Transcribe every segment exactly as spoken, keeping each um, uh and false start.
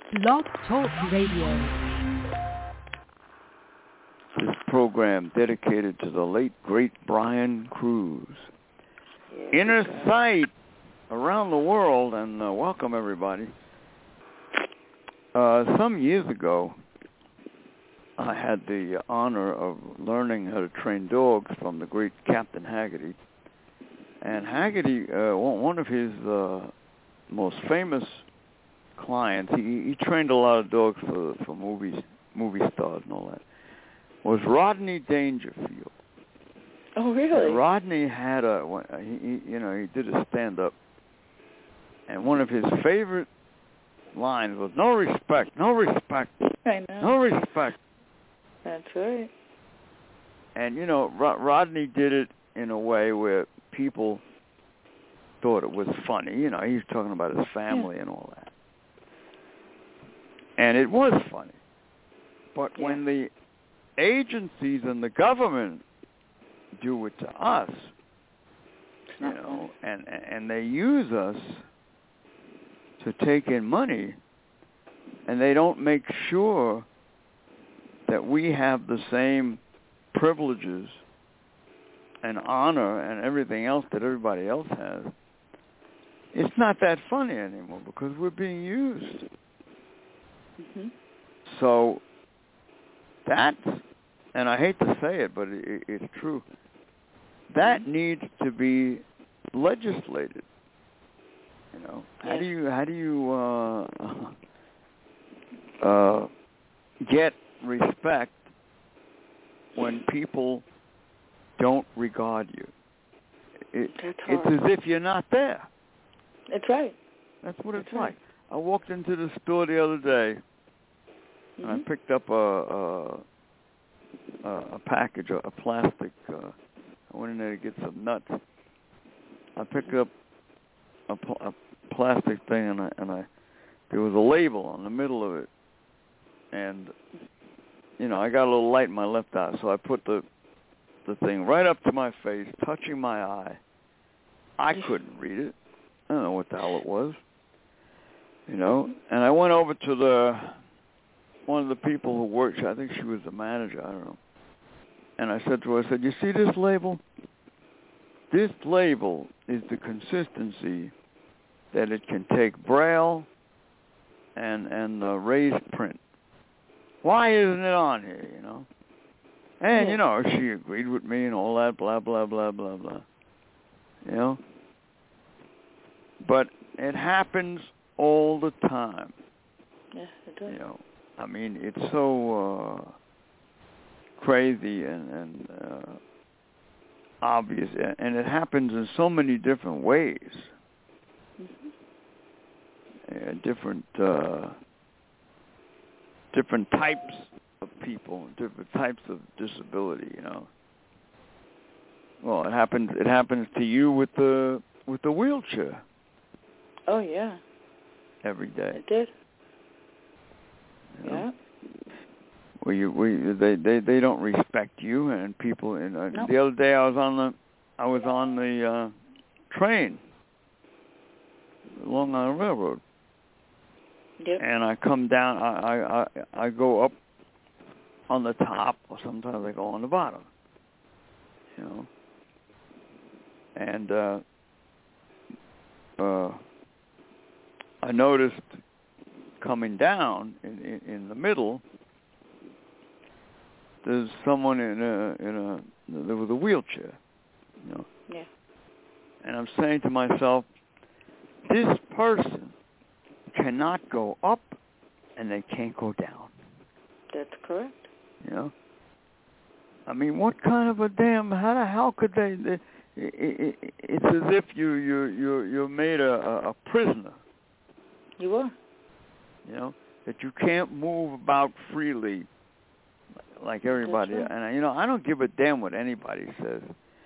Blog Talk Radio. This program dedicated to the late, great Brian Cruz. Yeah, Inner Sight around the world, and uh, welcome everybody. Uh, some years ago, I had the honor of learning how to train dogs from the great Captain Haggerty. And Haggerty, uh, one of his uh, most famous clients, he, he trained a lot of dogs for for movies, movie stars and all that, was Rodney Dangerfield. Oh, really? And Rodney had a, he, he, you know, he did a stand-up, and one of his favorite lines was, "No respect, no respect, I know. no respect." That's right. And, you know, Rod- Rodney did it in a way where people thought it was funny. You know, he was talking about his family yeah. and all that. And it was funny. But yeah. when the agencies and the government do it to us, you know, and, and they use us to take in money, and they don't make sure that we have the same privileges and honor and everything else that everybody else has, it's not that funny anymore because we're being used. Mm-hmm. So that's, and I hate to say it, but it, it's true, that mm-hmm. needs to be legislated. You know, how yeah. do you how do you uh, uh, get respect when people don't regard you? It, it's as if you're not there. That's right. That's what That's it's right. like. I walked into the store the other day, mm-hmm. and I picked up a a, a package, a, a plastic. Uh, I went in there to get some nuts. I picked up a, pl- a plastic thing, and I, and I there was a label on the middle of it, and you know I got a little light in my left eye, so I put the the thing right up to my face, touching my eye. I couldn't read it. I don't know what the hell it was. You know, and I went over to the one of the people who worked, I think she was the manager, I don't know. And I said to her, I said, "You see this label? This label is the consistency that it can take Braille and and uh, raised print. Why isn't it on here, you know?" And, you know, she agreed with me and all that, blah, blah, blah, blah, blah. You know? But it happens all the time. Yeah, it does. You know, I mean, it's so uh, crazy and, and uh, obvious, and it happens in so many different ways. Mm-hmm. Uh, different, uh, different types of people, different types of disability. You know. Well, it happens. It happens to you with the with the wheelchair. Oh yeah. Every day. It did. You know? Yeah. Well, you, we, they, they, they don't respect you, and people. And uh, nope. The other day, I was on the, I was on the uh, train, Long Island Railroad. Yep. And I come down. I, I, I, I go up on the top, or sometimes I go on the bottom. You know. And uh, uh, I noticed coming down in, in, in the middle, there's someone in a in a there was a wheelchair, you know. Yeah. And I'm saying to myself, this person cannot go up, and they can't go down. That's correct. You know. I mean, what kind of a damn? How the hell could they? they it, it, it's as if you you you you're made a, a prisoner. You are. You know, that you can't move about freely like everybody. Right. And, you know, I don't give a damn what anybody says.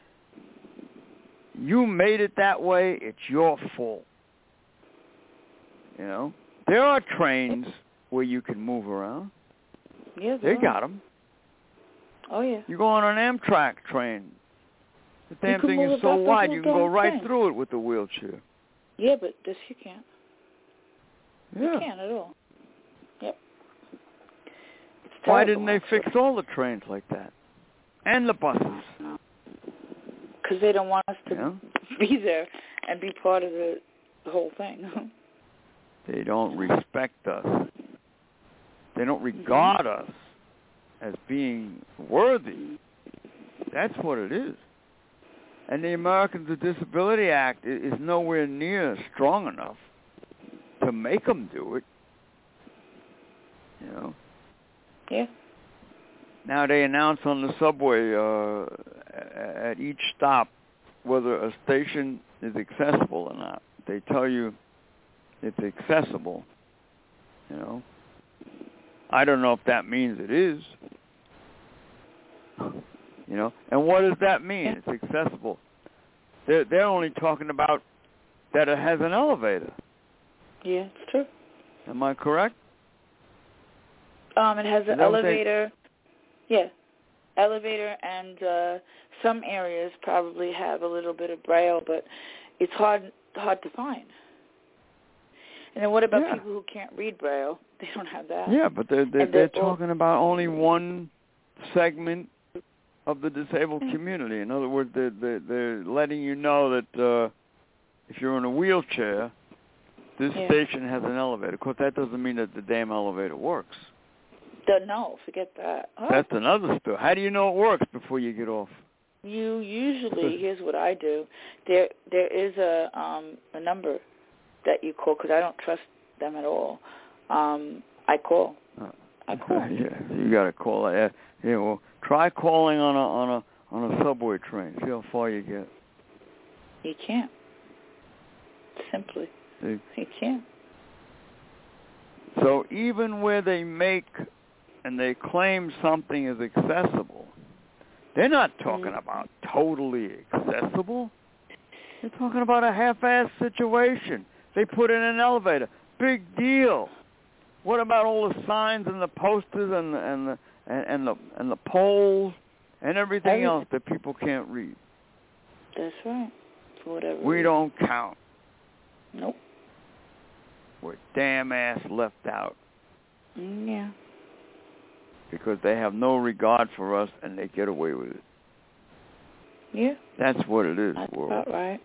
You made it that way, it's your fault. You know, there are trains where you can move around. Yeah, they are. got them. Oh, yeah. You go on an Amtrak train. The damn thing is so wide, wide, you can go right train. through it with the wheelchair. Yeah, but this you can't. Yeah. You can't at all. Why terrible, didn't they actually. fix all the trains like that? And the buses? Because they don't want us to Yeah. be there and be part of the, the whole thing. They don't respect us. They don't regard mm-hmm. us as being worthy. That's what it is. And the Americans with Disability Act is nowhere near strong enough to make them do it. You know? Yeah. Now they announce on the subway uh, at each stop whether a station is accessible or not. They tell you it's accessible. You know? I don't know if that means it is. You know? And what does that mean? Yeah. It's accessible. They're, they're only talking about that it has an elevator. Yeah, it's true. Am I correct? Um, it has an that what they- elevator. Yeah, elevator, and uh, some areas probably have a little bit of Braille, but it's hard hard to find. And then what about Yeah. people who can't read Braille? They don't have that. Yeah, but they're they're, And they're they're all- talking about only one segment of the disabled community. In other words, they're, they're, they're letting you know that uh, if you're in a wheelchair, this Yeah. station has an elevator. Of course, that doesn't mean that the damn elevator works. The, no, forget that. Oh, That's another story. How do you know it works before you get off? you usually, here's what I do. There there is a um, a number that you call, because I don't trust them at all. Um, I call. Uh, I call. yeah, you got to call it. Yeah, well, try calling on a on a on a subway train. See how far you get. You can't. Simply, See? you can't. So even where they make and they claim something is accessible, they're not talking Mm. about totally accessible. They're talking about a half-assed situation. They put in an elevator. Big deal. What about all the signs and the posters and the, and the and, and the and the poles and everything, Everything. else that people can't read? That's right. For whatever We reason. don't count. Nope. We're damn ass left out Mm, yeah. because they have no regard for us and they get away with it. Yeah. That's what it is, That's world. about right.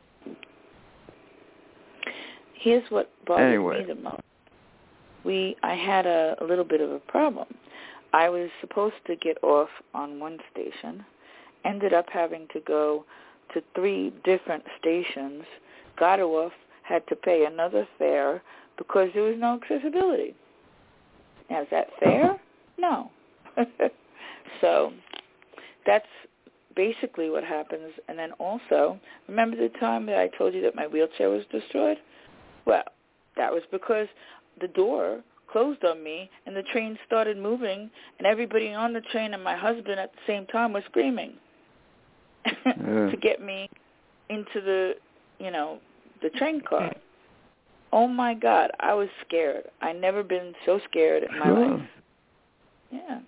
Here's what bothers Anyway. me the most. We, I had a, a little bit of a problem. I was supposed to get off on one station, ended up having to go to three different stations, got off, had to pay another fare because there was no accessibility. Now, is that fair? No. So that's basically what happens. And then also, remember the time that I told you that my wheelchair was destroyed? Well, that was because the door closed on me and the train started moving and everybody on the train and my husband at the same time was screaming Yeah. to get me into the, you know, the train car. Oh, my God, I was scared. I never been so scared in my Sure. life. Yeah.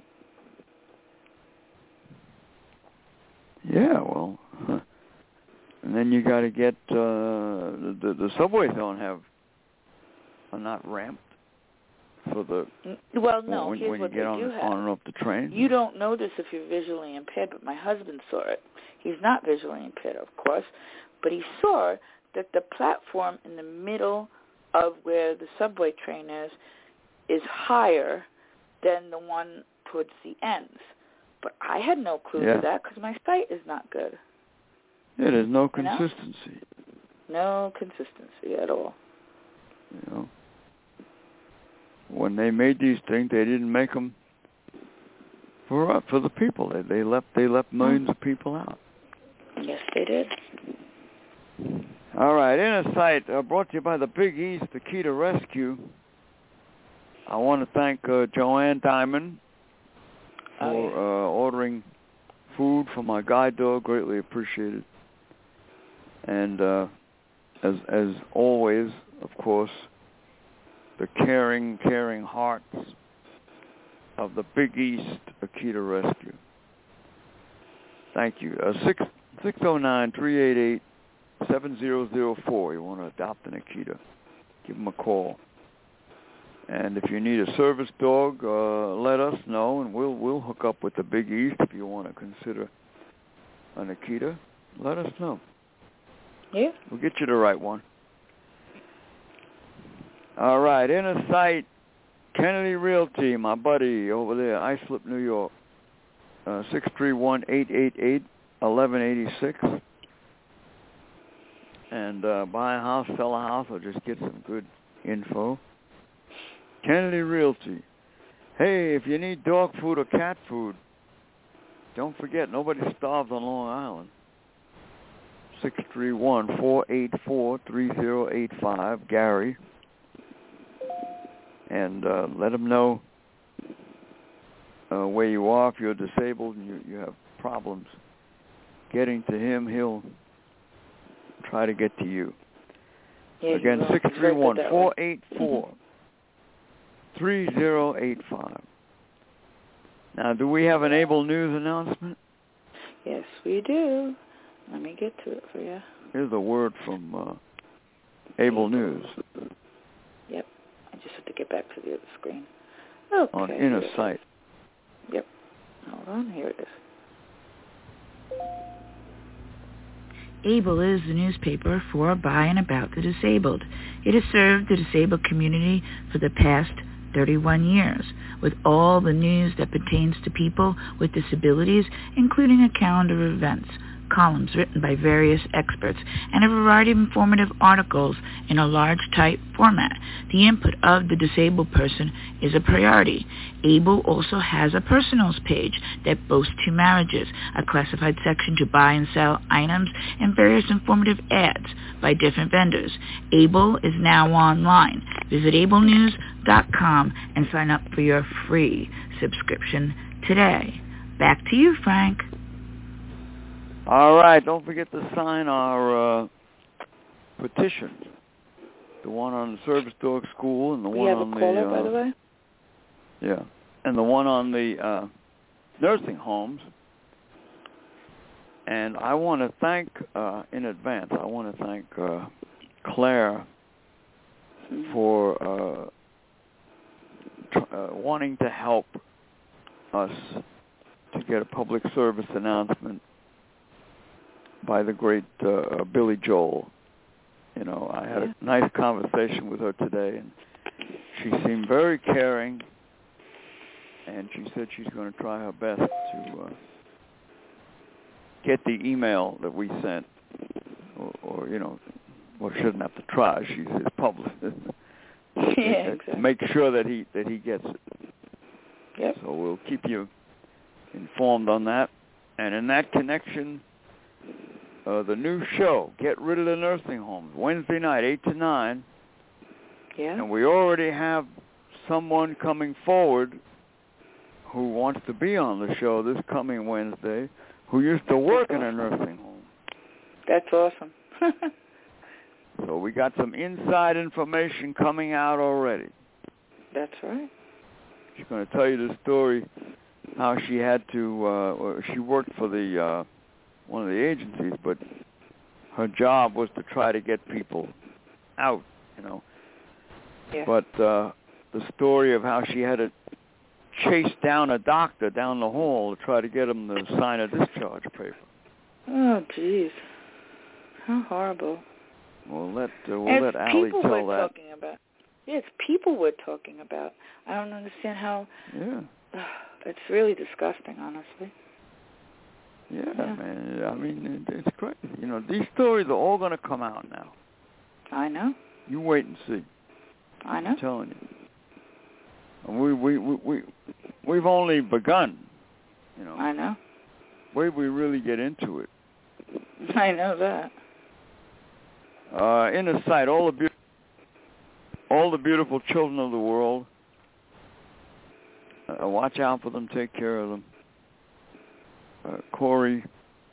Yeah, well, huh. And then you got to get uh, the, the the subways don't have are not ramped for the Well, no, when, here's when you what get they on do have. on and off the train. You don't know this if you're visually impaired, but my husband saw it. He's not visually impaired, of course, but he saw that the platform in the middle of where the subway train is is higher than the one towards the ends. But I had no clue Yeah. to that because my sight is not good. Yeah, there's no You know? consistency. No consistency at all. You know, when they made these things, they didn't make them for uh, for the people. They they left they left millions of people out. Yes, they did. All right, Inner Sight, uh, brought to you by the Big East, the Key to Rescue. I want to thank uh, Joanne Diamond for Oh, yeah. uh, ordering food for my guide dog. Greatly appreciated. And uh, as as always, of course, the caring, caring hearts of the Big East, Akita Rescue. Thank you. Uh, six six zero nine three eight eight seven zero zero four. You want to adopt an Akita? Give them a call. And if you need a service dog, uh, let us know, and we'll we'll hook up with the Big East if you want to consider an Akita. Let us know. Yeah. We'll get you the right one. All right, Inner Sight, Kennedy Realty, my buddy over there, Islip, New York, uh, six three one, eight eight eight, one one eight six. And uh, buy a house, sell a house, or just get some good info. Kennedy Realty. Hey, if you need dog food or cat food, don't forget, nobody starves on Long Island. six three one, four eight four, three zero eight five, Gary. And uh, let him know uh, where you are. If you're disabled and you, you have problems getting to him, he'll try to get to you. Yeah, Again, six three one, four eight four, three zero eight five. Now, do we have an Able News announcement? Yes, we do. Let me get to it for you. Here's a word from uh, Able News. Yep. I just have to get back to the other screen. Okay. On Inner Sight. Yep. Hold on. Here it is. Able is the newspaper for, by, and about the disabled. It has served the disabled community for the past thirty-one years, with all the news that pertains to people with disabilities, including a calendar of events, columns written by various experts, and a variety of informative articles in a large type format. The input of the disabled person is a priority. Able also has a personals page that boasts two marriages, a classified section to buy and sell items, and various informative ads by different vendors. Able is now online. Visit able news dot com and sign up for your free subscription today. Back to you, Frank. All right, don't forget to sign our uh, petition. The one on the Service Dog School and the we one have on a caller, the... Uh, by the way? Yeah, and the one on the uh, nursing homes. And I want to thank, uh, in advance, I want to thank uh, Claire for uh, tr- uh, wanting to help us to get a public service announcement by the great uh, Billy Joel. You know, I had a nice conversation with her today, and she seemed very caring, and she said she's going to try her best to uh, get the email that we sent, or, or you know, well, she shouldn't have to try. She's his publicist. Yeah, exactly. Make sure that he that he gets it. Yep. So we'll keep you informed on that. And in that connection, uh, the new show, Get Rid of the Nursing Homes, Wednesday night, eight to nine. Yeah. And we already have someone coming forward who wants to be on the show this coming Wednesday, who used to work in a nursing home. That's awesome. So we got some inside information coming out already. That's right. She's going to tell you the story, how she had to, uh, or she worked for the uh, one of the agencies, but her job was to try to get people out, you know. Yeah. But uh, the story of how she had to chase down a doctor down the hall to try to get him to sign a discharge paper. Oh, jeez. How horrible. We'll let uh, we'll and let it's Allie people tell we're that. talking about. Yeah, it's people we're talking about. I don't understand how. Yeah. It's really disgusting, honestly. Yeah, Yeah. man. I mean, it, it's crazy. You know, these stories are all going to come out now. I know. You wait and see. I know. I'm telling you. And we we we we we've only begun. You know. I know. Wait, we really get into it. I know that. Uh, in the sight, all the be- all the beautiful children of the world. Uh, watch out for them. Take care of them. Uh, Corey,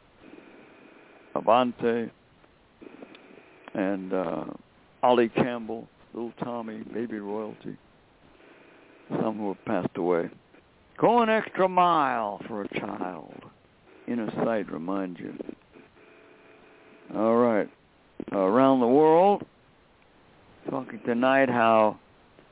Avante, and uh, Ollie Campbell, little Tommy, baby royalty. Some who have passed away. Go an extra mile for a child. Inner sight reminds you. All right. Uh, around the world, talking tonight how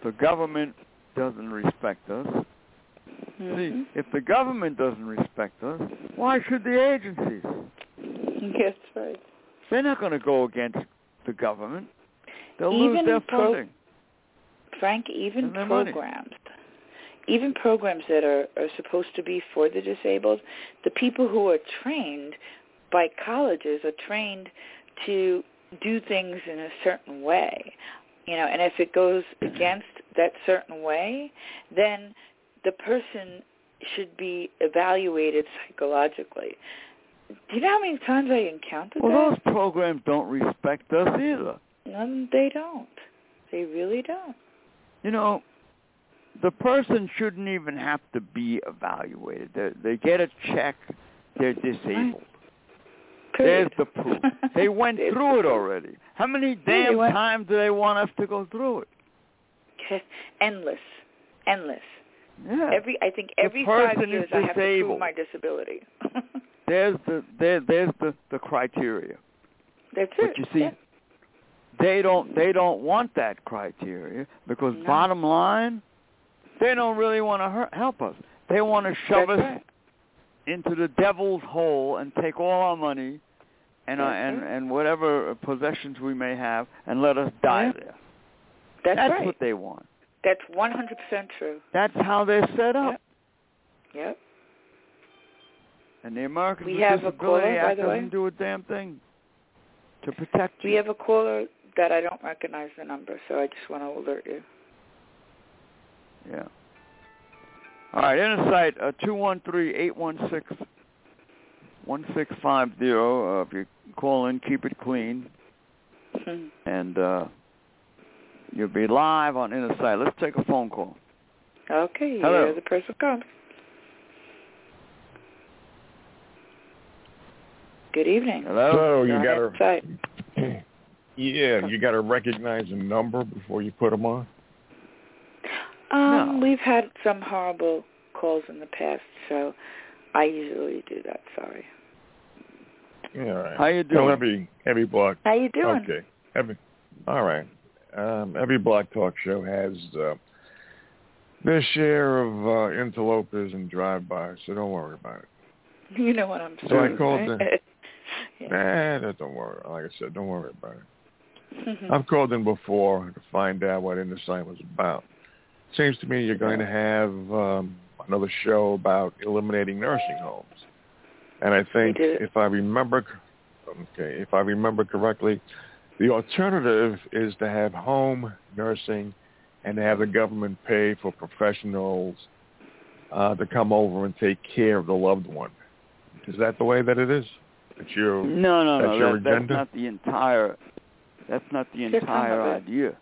the government doesn't respect us. Mm-hmm. See, if the government doesn't respect us, why should the agencies? Yes, right. They're not going to go against the government. They'll Even lose their pro- funding. Frank, even And their programs, even programs that are, are supposed to be for the disabled, the people who are trained by colleges are trained to do things in a certain way. You know, and if it goes against that certain way, then the person should be evaluated psychologically. Do you know how many times I encountered well, that? Well, those programs don't respect us either. No, they don't. They really don't. You know, the person shouldn't even have to be evaluated. They, they get a check, they're disabled. There's the proof. They went through it already. How many damn went... times do they want us to go through it? Endless. Endless. Yeah. Every I think every five years I have to prove my disability. there's the there, there's the, the criteria. That's but it. you see, yeah. they don't they don't want that criteria because no. bottom line, they don't really want to hurt, help us. They want to shove That's us right. into the devil's hole and take all our money and uh, and right. and whatever possessions we may have and let us die yeah. there. That's, That's right. what they want. That's one hundred percent true. That's how they're set up. Yep. yep. And the Americans we with have a caller, Disability by Act the doesn't way. do a damn thing to protect you. We have a caller that I don't recognize the number, so I just want to alert you. Yeah. All right, Insight, uh, two one three, eight one six, one six five zero. Uh, if you call in, keep it clean. Mm-hmm. And uh, you'll be live on Insight. Let's take a phone call. Okay, Hello. you're the person calling. Good evening. Hello. So you Go got to, yeah, you got to recognize a number before you put them on. Um, No. We've had some horrible calls in the past, so I usually do that. Sorry. Yeah, all right. How you doing? So every every block. How you doing? Okay. Every. All right. Um, every Block Talk show has uh, their share of uh, interlopers and drive-bys, so don't worry about it. You know what I'm saying. So I called right? in. yeah. Nah, don't worry. Like I said, don't worry about it. I've called in before to find out what Insight was about. Seems to me you're going to have um, another show about eliminating nursing homes, and I think if I remember, okay, if I remember correctly, the alternative is to have home nursing and to have the government pay for professionals uh, to come over and take care of the loved one. Is that the way that it is? That's your no, no, that's no. your That, that's agenda? not the entire. That's not the entire idea.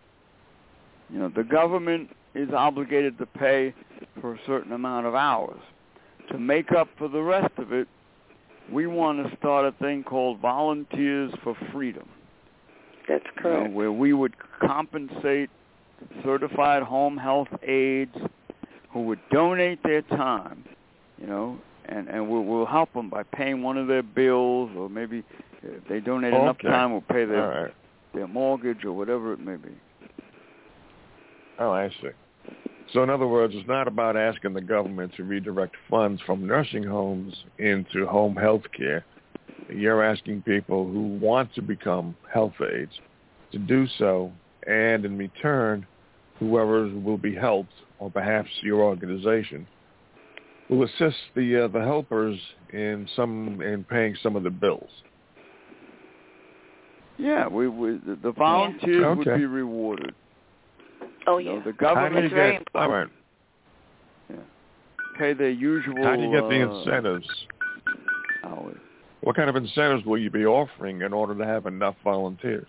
You know, the government is obligated to pay for a certain amount of hours. To make up for the rest of it, we want to start a thing called Volunteers for Freedom. That's correct. You know, where we would compensate certified home health aides who would donate their time, you know, and, and we'll, we'll help them by paying one of their bills, or maybe if they donate okay. enough time, we'll pay their, All right. their mortgage or whatever it may be. Oh, I see. So in other words, it's not about asking the government to redirect funds from nursing homes into home health care. You're asking people who want to become health aides to do so, and in return, whoever will be helped, or perhaps your organization, will assist the uh, the helpers in some in paying some of the bills. Yeah, we, we the, the volunteers Yeah. would Okay. be rewarded. Oh, You know, yeah. the How government do you It's very get, all right. yeah, pay their usual. How do you get the uh, incentives? hours. What kind of incentives will you be offering in order to have enough volunteers?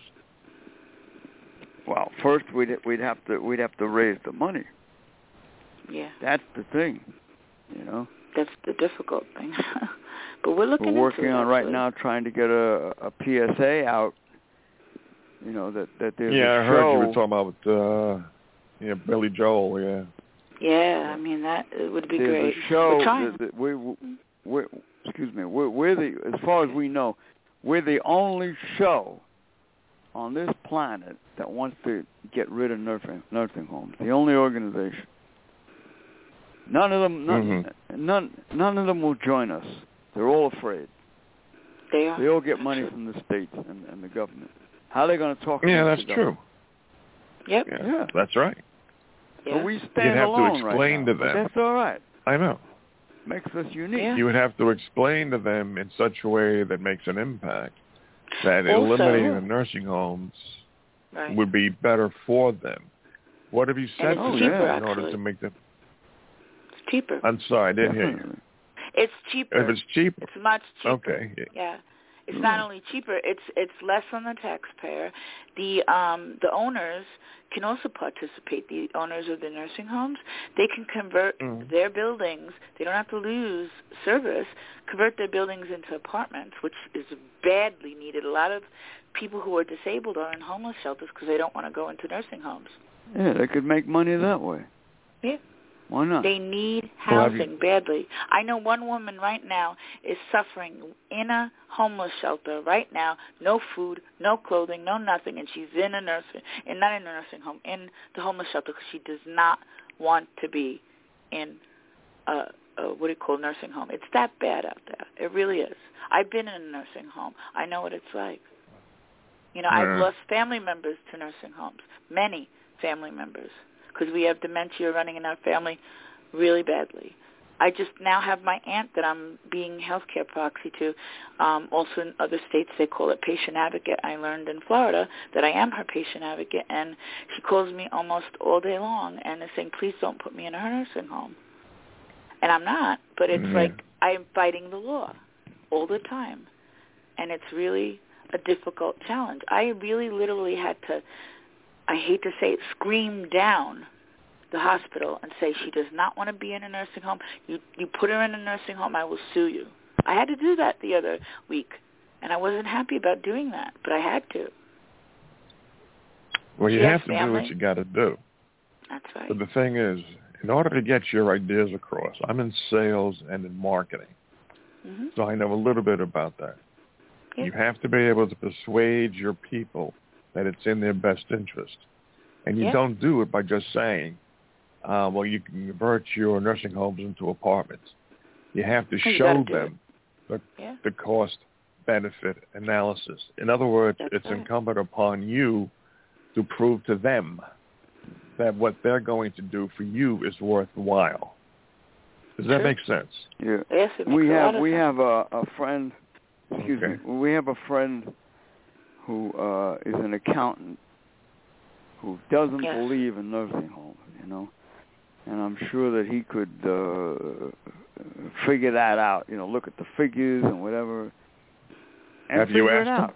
Well, first we'd we'd have to we'd have to raise the money. Yeah. That's the thing, you know. That's the difficult thing. But we're looking We're working into it, on right actually. now trying to get a, a P S A out. You know that that there's Yeah, a I heard show. you were talking about uh, yeah, Billy Joel. Yeah. Yeah, I mean that it would be there's great. a show We're trying. that, that we we excuse me we're, we're the as far as we know we're the only show on this planet that wants to get rid of nursing nursing homes. The only organization. None of them, none, mm-hmm. none, none of them will join us. They're all afraid. They are. They all get money from the states and, and the government. How are they going to talk? Yeah, to that's true. Yep. Yeah, yeah, that's right. Yeah. So we stand You'd have alone to explain right to now, them. But that's all right. I know. Makes us unique. Yeah. You would have to explain to them in such a way that makes an impact that also, eliminating the nursing homes right. would be better for them. What have you said to them cheaper, in order actually. to make them? It's cheaper. I'm sorry, I didn't hear you. It's cheaper. If it's cheaper. It's much cheaper. Okay. Yeah. It's not only cheaper, it's it's less on the taxpayer. The um the owners can also participate. The owners of the nursing homes, they can convert mm. their buildings. They don't have to lose service. Convert their buildings into apartments, which is badly needed. A lot of people who are disabled are in homeless shelters because they don't want to go into nursing homes. Yeah, they could make money that way. Yeah. Why not? They need housing badly. I know one woman right now is suffering in a homeless shelter right now, no food, no clothing, no nothing, and she's in a nursing, and not in a nursing home, in the homeless shelter because she does not want to be in a, a what do you call nursing home. It's that bad out there. It really is. I've been in a nursing home. I know what it's like. You know, yeah. I've lost family members to nursing homes, many family members, because we have dementia running in our family really badly. I just now have my aunt that I'm being healthcare proxy to. Um, also in other states they call it patient advocate. I learned in Florida that I am her patient advocate, and she calls me almost all day long and is saying, please don't put me in a nursing home. And I'm not, but it's mm-hmm. like I'm fighting the law all the time. And it's really a difficult challenge. I really literally had to, I hate to say it, scream down the hospital and say she does not want to be in a nursing home. You you put her in a nursing home, I will sue you. I had to do that the other week, and I wasn't happy about doing that, but I had to. Well, you she have to family. do what you got to do. That's right. But the thing is, in order to get your ideas across, I'm in sales and in marketing, mm-hmm. so I know a little bit about that. Yeah. You have to be able to persuade your people that it's in their best interest. And you yeah. don't do it by just saying, uh, well, you can convert your nursing homes into apartments. You have to you show them the, yeah. the cost-benefit analysis. In other words, That's it's right. incumbent upon you to prove to them that what they're going to do for you is worthwhile. Does that True. make sense? Yeah. Yes, it makes we a have lot of we sense. have a, a friend. Excuse okay. me. We have a friend who uh, is an accountant who doesn't yes. believe in nursing homes, you know, and I'm sure that he could uh, figure that out, you know, look at the figures and whatever, and have figure you it asked out. him?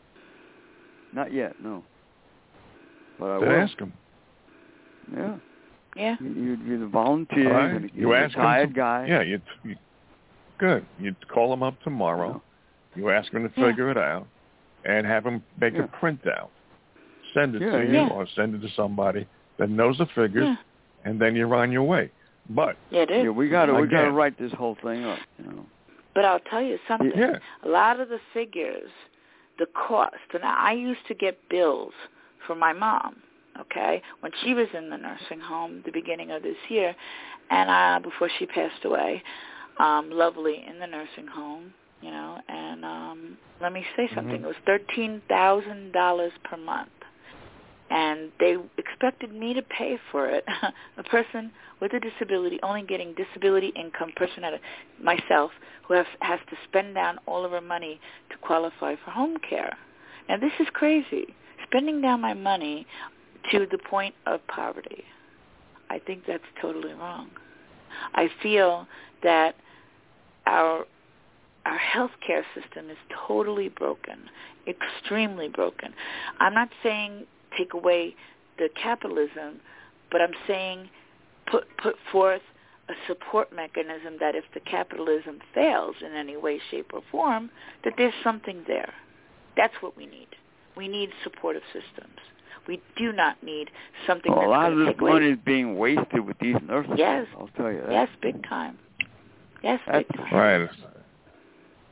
Not yet, no. But I Then will. ask him. Yeah. Yeah. You, you, you're the volunteer. Right. You're, You you're a ask him. retired To, guy. Yeah. You, you, good. You call him up tomorrow. You, you ask him to yeah. figure it out, and have him make yeah. a printout. Send it yeah, to you, yeah. or send it to somebody that knows the figures, yeah. and then you're on your way. But yeah, it is. yeah, we got to we got to Again. write this whole thing up, you know. But I'll tell you something. Yeah. A lot of the figures, the cost, and I used to get bills for my mom, okay, when she was in the nursing home the beginning of this year, and uh, before she passed away, um, lovely in the nursing home, you know, and um, let me say something. Mm-hmm. It was thirteen thousand dollars per month. And they expected me to pay for it, a person with a disability, only getting disability income, person at a, myself, who has, has to spend down all of her money to qualify for home care. Now, this is crazy, spending down my money to the point of poverty. I think that's totally wrong. I feel that our our healthcare system is totally broken, extremely broken. I'm not saying take away the capitalism, but I'm saying put put forth a support mechanism that if the capitalism fails in any way, shape, or form, that there's something there. That's what we need. We need supportive systems. We do not need something well, that's a lot going of to this take away. money is being wasted with these nurses. Yes. I'll tell you that. Yes, big time. Yes, That's big time. Right.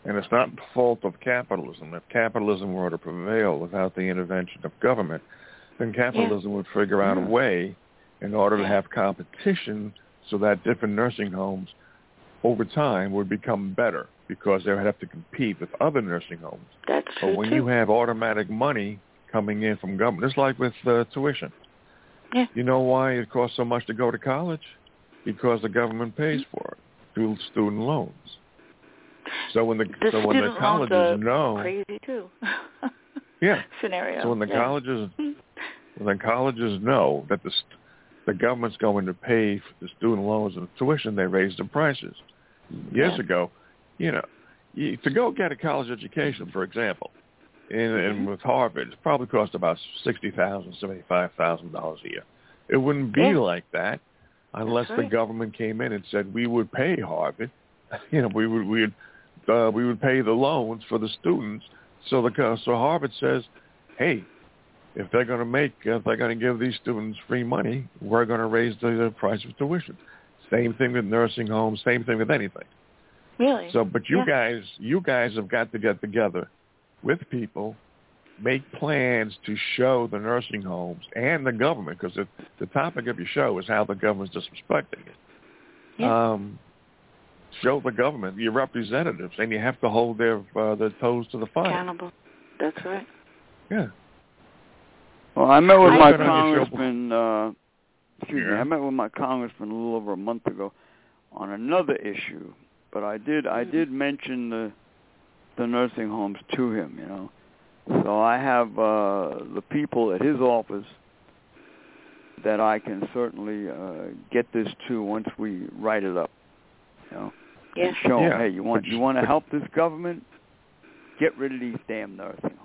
And it's not the fault of capitalism. If capitalism were to prevail without the intervention of government, then capitalism yeah. would figure out a way in order to have competition so that different nursing homes over time would become better because they would have to compete with other nursing homes. That's true, But when too. you have automatic money coming in from government, it's like with uh, tuition. Yeah. You know why it costs so much to go to college? Because the government pays for it through student loans. So when the, the so when the colleges loans are know, crazy too. yeah. Scenario. So when the yeah. colleges, when the colleges know that the the government's going to pay for the student loans and the tuition, they raise the prices. Years yeah. ago, you know, you, to go get a college education, for example, in, mm-hmm. and with Harvard, it probably cost about sixty thousand, seventy-five thousand dollars a year. It wouldn't be yeah. like that unless right. the government came in and said we would pay Harvard. You know, we would we would uh, we would pay the loans for the students. So the so Harvard says, hey, if they're going to make if they're going to give these students free money, we're going to raise the, the price of tuition. Same thing with nursing homes. Same thing with anything. Really? So, but you yeah. guys, you guys have got to get together with people, make plans to show the nursing homes and the government, because the, the topic of your show is how the government's disrespecting it. Yeah. Um, show the government, your representatives, and you have to hold their uh, their toes to the fire. Accountable. That's right. Yeah. Well, I met with I my agree. congressman. Uh, excuse yeah. me. I met with my congressman a little over a month ago on another issue, but I did I did mention the the nursing homes to him. You know, so I have uh, the people at his office that I can certainly uh, get this to once we write it up. You know, yeah. and show yeah. them, hey, you want you want to help this government? Get rid of these damn nursing homes.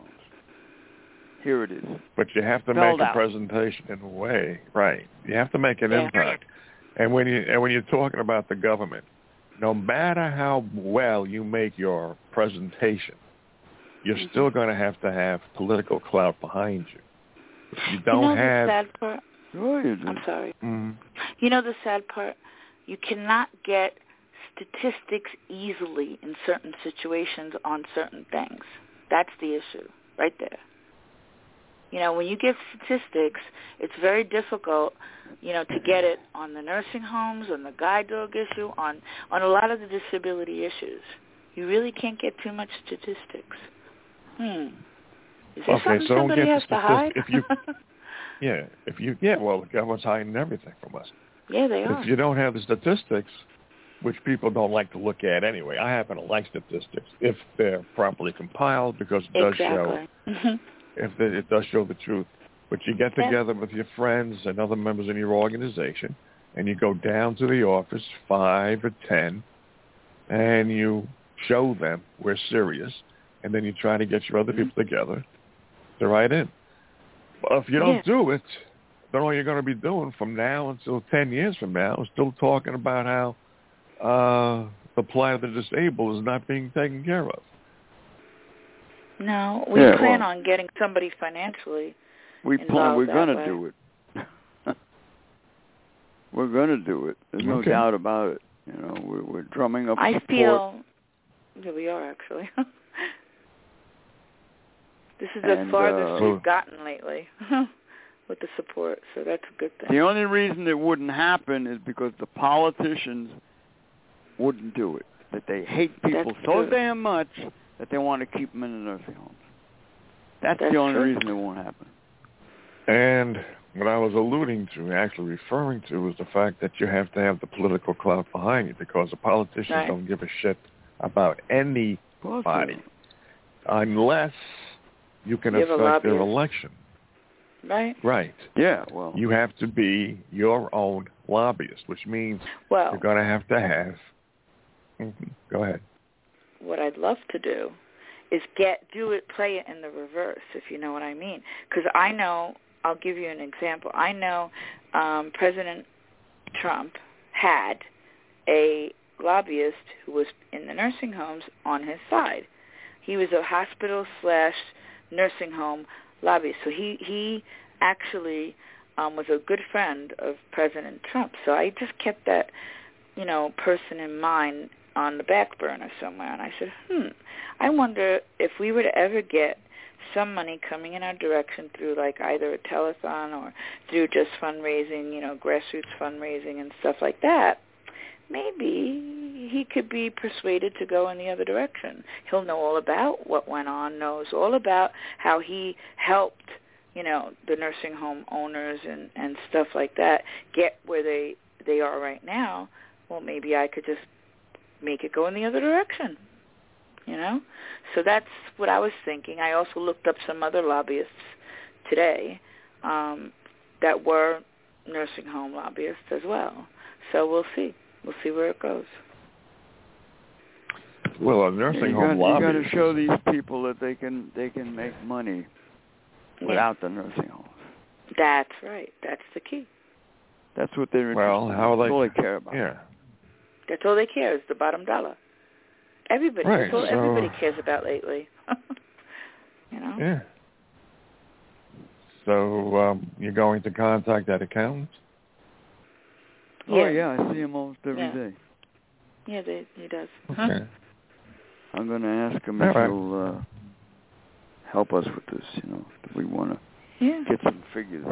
Here it is. But you have to Spelled make a out. presentation in a way, right? You have to make an Yeah. impact. And when you and when you're talking about the government, no matter how well you make your presentation, you're mm-hmm. still going to have to have political clout behind you. If you don't you know have. The sad part? Sure you do. I'm sorry. Mm-hmm. You know the sad part? You cannot get statistics easily in certain situations on certain things. That's the issue right there. You know, when you give statistics, it's very difficult, you know, to get it on the nursing homes, on the guide dog issue, on, on a lot of the disability issues. You really can't get too much statistics. Hmm. Is there Okay, something so don't somebody get has the to hide? If you, yeah, if you, yeah, well, the government's hiding everything from us. Yeah, they are. If you don't have the statistics, which people don't like to look at anyway, I happen to like statistics if they're properly compiled because it does exactly. show, if the, it does show the truth. But you get Yeah. together with your friends and other members in your organization, and you go down to the office, five or ten, and you show them we're serious, and then you try to get your other mm-hmm. people together to write in. But if you don't yeah. do it, then all you're going to be doing from now until ten years from now is still talking about how uh, the plight of the disabled is not being taken care of. No, we Yeah, plan well, on getting somebody financially We plan. involved We're that gonna way. do it. We're gonna do it. There's no Okay. doubt about it. You know, we're, we're drumming up I support. feel, yeah, we are actually. This is the And, farthest uh, we've gotten lately with the support, so that's a good thing. The only reason it wouldn't happen is because the politicians wouldn't do it. That they hate people That's so true. damn much that they want to keep them in the nursing homes. That's, That's the only true. reason it won't happen. And what I was alluding to, actually referring to, was the fact that you have to have the political clout behind you because the politicians Right. don't give a shit about anybody unless you can You have a affect their lobbyist. election. Right? Right. Yeah, well, You have to be your own lobbyist, which means Well, you're going to have to have... Mm-hmm. Go ahead. what I'd love to do is get do it, play it in the reverse, if you know what I mean. Because I know, I'll give you an example. I know um, President Trump had a lobbyist who was in the nursing homes on his side. He was a hospital slash nursing home lobbyist. So he, he actually um, was a good friend of President Trump. So I just kept that, you know, person in mind on the back burner somewhere. And I said, hmm, I wonder if we were to ever get some money coming in our direction through like either a telethon or through just fundraising, you know, grassroots fundraising and stuff like that, maybe he could be persuaded to go in the other direction. He'll know all about what went on, knows all about how he helped, you know, the nursing home owners and, and stuff like that get where they, they are right now. Well, maybe I could just make it go in the other direction, you know? So that's what I was thinking. I also looked up some other lobbyists today um, that were nursing home lobbyists as well. So we'll see. We'll see where it goes. Well, a nursing yeah, you home got, lobby. You got to show these people that they can they can make money without yeah. the nursing homes. That's right. That's the key. That's what they're interested well, in. how That's they, all they care about. Yeah. That's all they care is the bottom dollar. Everybody. Right, that's all so, everybody cares about lately. You know. Yeah. So um, you're going to contact that accountant? Yeah. Oh yeah, I see him almost every yeah. day. Yeah, they, he does. Okay. I'm going to ask him all if right. he'll uh, help us with this. You know, if we want to yeah. get some figures.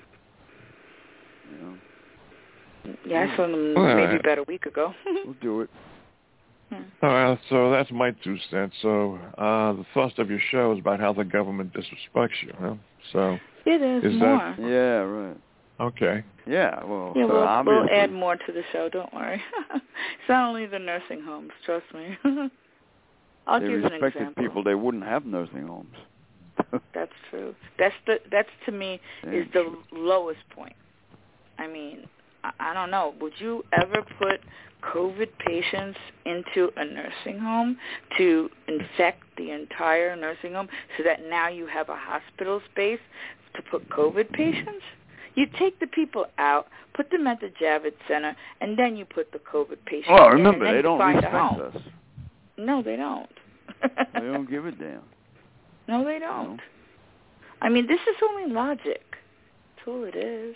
You know. Yeah, I saw them all maybe right. about a week ago. We'll do it. Hmm. All right, so that's my two cents. So uh, the thrust of your show is about how the government disrespects you, huh? So yeah, there's is more. That, yeah, right. Okay. Yeah, well, yeah, so we'll, obviously. we'll add more to the show. Don't worry. It's not only the nursing homes. Trust me. I'll they give an respected example. people. They wouldn't have nursing homes. That's true. That's the. That's to me Damn is the true. lowest point. I mean, I, I don't know. Would you ever put COVID patients into a nursing home to infect the entire nursing home so that now you have a hospital space to put COVID patients? You take the people out, put them at the Javits Center, and then you put the COVID patients Well, in, remember, and then they you don't find respect a home. us. No, they don't. They don't give a damn. No, they don't. No. I mean, this is only logic. That's all it is.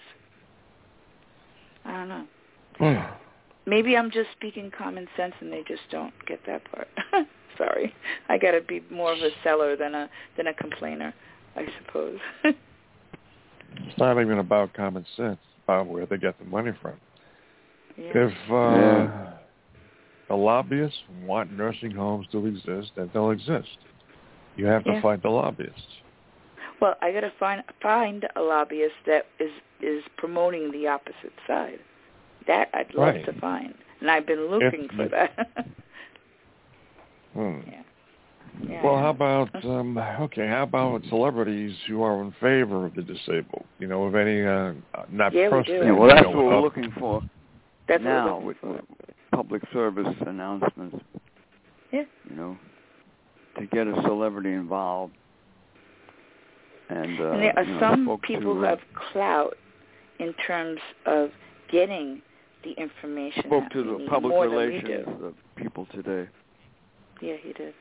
I don't know. Maybe I'm just speaking common sense and they just don't get that part. Sorry. I got to be more of a seller than a than a complainer, I suppose. It's not even about common sense. It's about where they get the money from. Yeah. If uh, Yeah. the lobbyists want nursing homes to exist, then they'll exist. You have to Yeah. fight the lobbyists. Well, I got to find find a lobbyist that is is promoting the opposite side. That I'd love Right. to find, and I've been looking If for you, that. hmm. Yeah. Yeah, Well, how about um, okay? How about celebrities who are in favor of the disabled? You know, of any uh, not Yeah, we personally. do. Yeah, well, that's you know, what we're uh, looking for That's now what we're with, looking with for. public service announcements. Yeah. You know, to get a celebrity involved. And, uh, And there are you know, some people to, who uh, have clout in terms of getting the information spoke that to we the need public more than we relations do. uh, people today. Yeah, he did.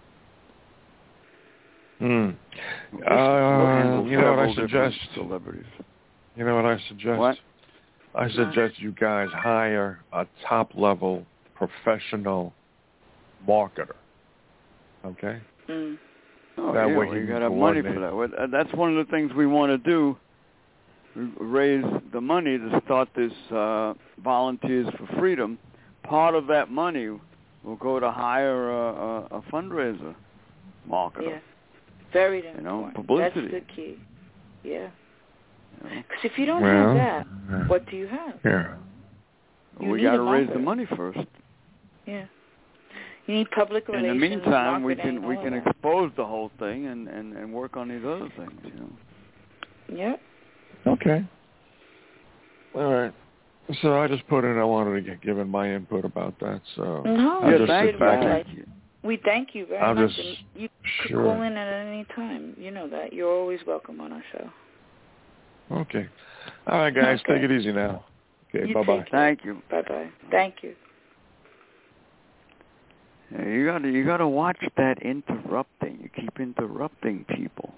Hmm. We'll Uh, handle you know what I several different suggest? Celebrities. You know what I suggest? What? I suggest you guys hire a top-level professional marketer. Okay? Mm. Oh, That yeah, way well, he you can got to have money for coordinate. that. Well, uh, That's one of the things we want to do, r- raise the money to start this uh, Volunteers for Freedom. Part of that money will go to hire a, a, a fundraiser marketer. Yeah. Very You know, important. publicity. That's the key. Yeah. You know? Because if you don't Well, have that, what do you have? Yeah. You we need got to a raise the marketer. money first. Yeah. You need public In relations. the meantime, we marketing, can we all can that. expose the whole thing and, and, and work on these other things. You know. Yep. Okay. All right. So I just put in, I wanted to get given my input about that. So No, I'll Yeah, just thank sit you. back well. and Thank you. We thank you very I'll much. just- And you could sure. call in at any time. You know that. You're always welcome on our show. Okay. All right, guys, Okay. take it easy now. Okay, You bye-bye. take care. Thank you. Bye-bye. Thank you. Yeah, you got to you got to watch that interrupting. You keep interrupting people.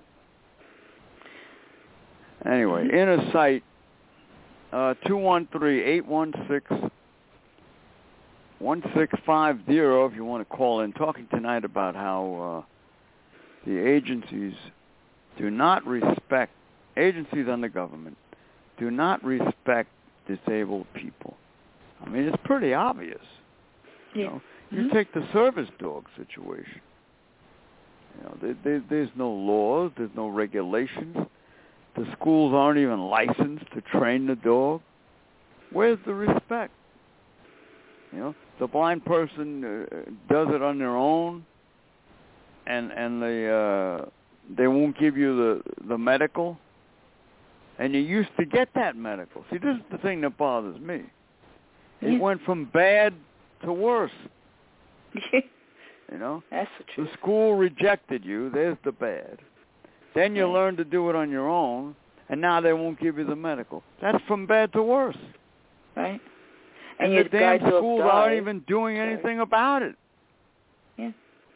Anyway, Mm-hmm. inner sight, uh, two one three, eight one six, one six five zero if you want to call in. Talking tonight about how uh, the agencies do not respect, agencies under government do not respect disabled people. I mean, it's pretty obvious. You Yeah. know, Mm-hmm. you take the service dog situation. You know, there, there, there's no laws, there's no regulations. The schools aren't even licensed to train the dog. Where's the respect? You know, the blind person uh, does it on their own, and and they uh, they won't give you the the medical. And you used to get that medical. See, this is the thing that bothers me. It Yeah. went from bad to worse. You know, That's the truth. the school rejected you. There's the bad. Then you Yeah. learn to do it on your own, and now they won't give you the medical. That's from bad to worse. Right. And, And the your damn guide dog schools dies. aren't even doing Sorry. anything about it. Yeah.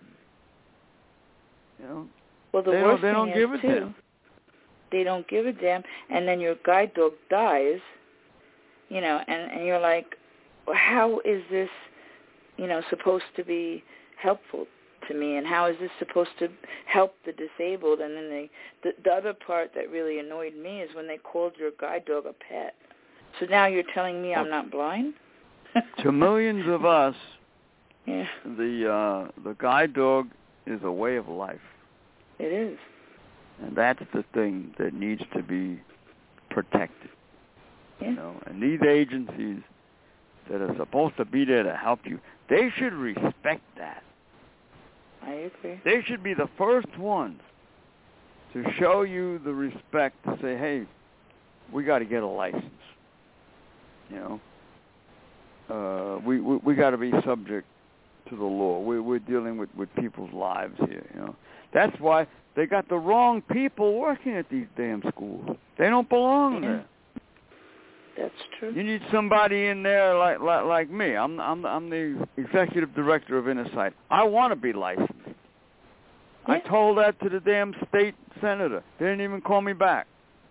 You know, Well, the they worst don't, they don't thing give is, a too, damn. they don't give a damn, and then your guide dog dies, you know, and, and you're like, well, how is this, you know, supposed to be helpful to me, and how is this supposed to help the disabled? And then they, the, the other part that really annoyed me is when they called your guide dog a pet. So now you're telling me I'm not blind? To millions of us, Yeah, the uh, the guide dog is a way of life. it is. And that's the thing that needs to be protected. Yeah. You know, and these agencies that are supposed to be there to help you, they should respect that. I agree. They should be the first ones to show you the respect to say, hey, we got to get a license. You know, uh, we we, we got to be subject to the law. We, we're dealing with, with people's lives here. You know, that's why they got the wrong people working at these damn schools. They don't belong Yeah. there. That's true. You need somebody in there like like, like me. I'm I'm I'm the executive director of Inner Sight. I want to be licensed. I Yeah. told that to the damn state senator. They didn't even call me back.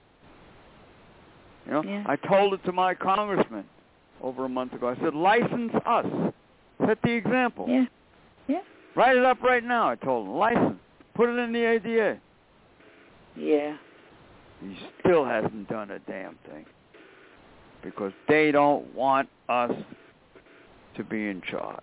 You know, Yeah. I told it to my congressman over a month ago. I said, license us. Set the example. Yeah. Yeah. Write it up right now, I told him. License. Put it in the A D A. Yeah. He still hasn't done a damn thing. Because they don't want us to be in charge.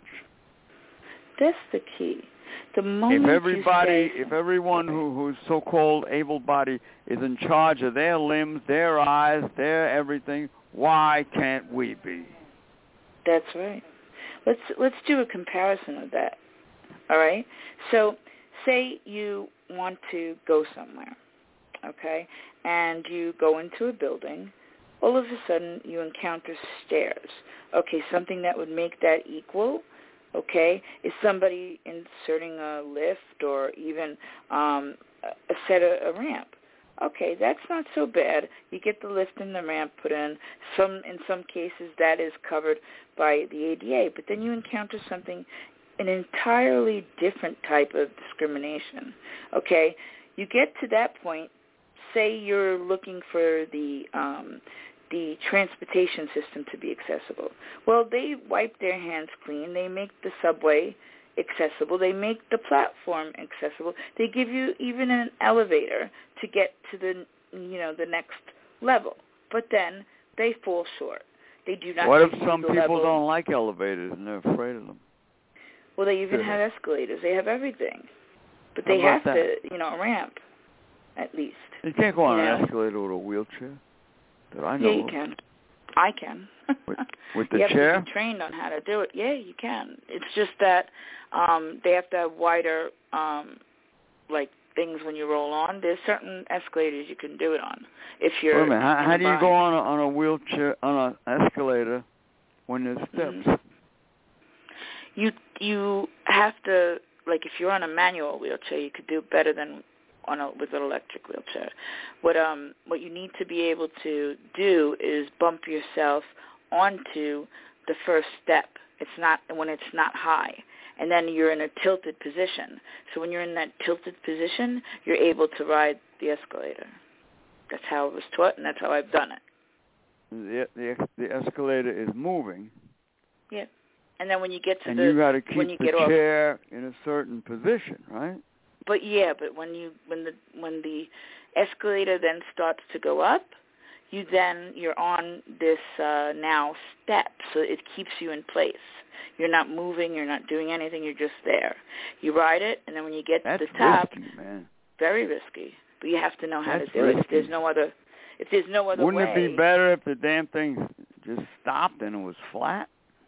That's the key. The moment If everybody, you say if everyone who, who's so-called able-bodied is in charge of their limbs, their eyes, their everything, why can't we be? That's right. Let's let's do a comparison of that. All right? So say you want to go somewhere, okay? And you go into a building. All of a sudden you encounter stairs. Okay, something that would make that equal, okay, is somebody inserting a lift or even um, a set of a ramp. Okay, that's not so bad. You get the lift and the ramp put in. Some in some cases that is covered by the A D A, but then you encounter something, an entirely different type of discrimination. Okay, you get to that point. Say you're looking for the um, the transportation system to be accessible. Well, they wipe their hands clean. They make the subway accessible. They make the platform accessible. They give you even an elevator to get to the, you know, the next level. But then they fall short. They do not. What if give you some the people level. don't like elevators and they're afraid of them? Well, they even Yeah. have escalators. They have everything. But How they about have that? to, you know, ramp at least. You can't go on You an know? escalator with a wheelchair. That I know Yeah, you of. can. I can. With, with the you have chair? to be trained on how to do it. Yeah, you can. It's just that um, they have to have wider, um, like, things when you roll on. There's certain escalators you can do it on. If you're Wait a minute. How, in how a do you bind. go on a, on a wheelchair, on an escalator when there's steps? Mhm. You you have to, like, if you're on a manual wheelchair, you could do better than on a with an electric wheelchair. What um what you need to be able to do is bump yourself onto the first step. It's not when it's not high, and then you're in a tilted position. So when you're in that tilted position, you're able to ride the escalator. That's how it was taught, and that's how I've done it. The, the, the escalator is moving. Yeah. and then when you get to and the you got to keep when you the get chair off, in a certain position, right? But yeah, but when you when the when the escalator then starts to go up, you then you're on this uh, now step, so it keeps you in place. You're not moving, you're not doing anything, you're just there. You ride it, and then when you get That's to the top, risky, man. Very risky. But you have to know how That's to do risky. it. If there's no other, if there's no other Wouldn't way. it be better if the damn thing just stopped and it was flat?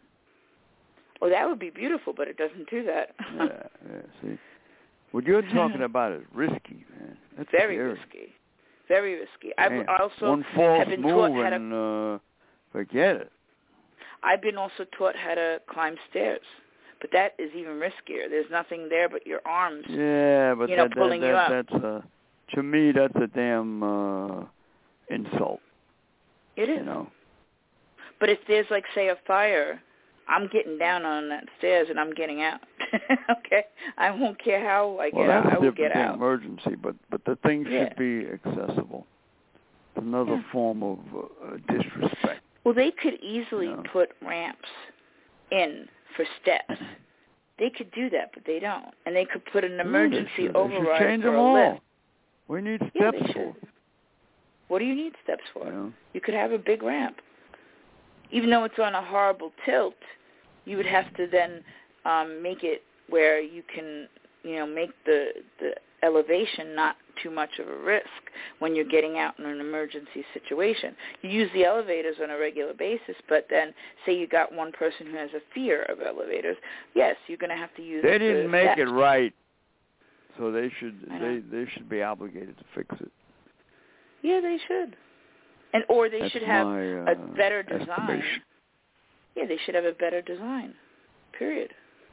Well, that would be beautiful, but it doesn't do that. yeah, yeah. See, what you're talking about is risky, man. That's very scary. risky. Very risky. I've Man, also one false have been move taught how to. and uh, forget it. I've been also taught how to climb stairs, but that is even riskier. There's nothing there but your arms. Yeah, but you know, that, pulling that, you that, up. that's a, to me that's a damn uh, insult. It is. You know. But if there's like say a fire, I'm getting down on that stairs and I'm getting out. Okay, I won't care how I get well, that's out. I will a different get out. emergency, but but the thing Yeah. should be accessible. It's another Yeah. form of uh, disrespect. Well, they could easily No. put ramps in for steps. They could do that, but they don't. And they could put an emergency yeah, they should. override they should change for them a all. lift. We need Yeah, steps they for. should. What do you need steps for? You know? You could have a big ramp. Even though it's on a horrible tilt, you would have to then um, make it where you can, you know, make the the elevation not too much of a risk when you're getting out in an emergency situation. You use the elevators on a regular basis, but then say you got one person who has a fear of elevators, yes, you're going to have to use They didn't the make steps. it right, so they should I they know. they should be obligated to fix it. Yeah, they should. And or they That's should have my, a uh, better design. estimation. Yeah, they should have a better design. Period.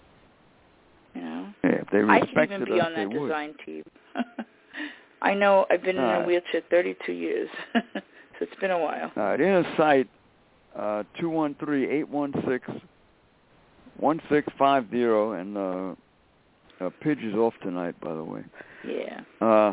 You know? Yeah, if they I could respected even be us, on they that would. design team. I know I've been in All a right. wheelchair thirty-two years, so it's been a while. All right, inner site, uh, two one three, eight one six, one six five zero, and uh, uh, Pidge is off tonight, by the way. Yeah. Uh,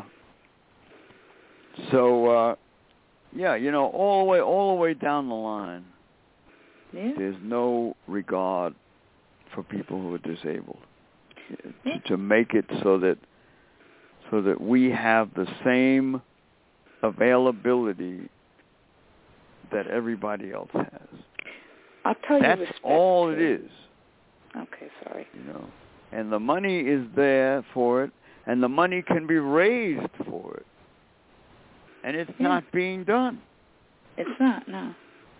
so, uh, yeah, you know, all the way, all the way down the line, Yeah. there's no regard for people who are disabled. Yeah. To, to make it so that so that we have the same availability that everybody else has. I'll tell That's you respect. all it too. is, Okay, sorry. you know. And the money is there for it, and the money can be raised for it. And it's Yeah. not being done. It's not, no.